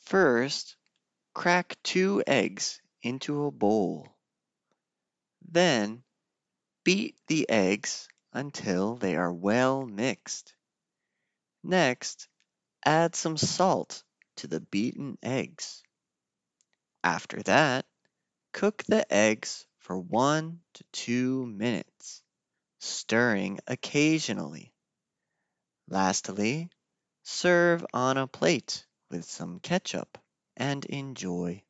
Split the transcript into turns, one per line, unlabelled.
First, crack 2 eggs into a bowl. Then, beat the eggs until they are well mixed. Next, add some salt to the beaten eggs. After that, cook the eggs for 1 to 2 minutes, stirring occasionally. Lastly, serve on a plate with some ketchup and enjoy.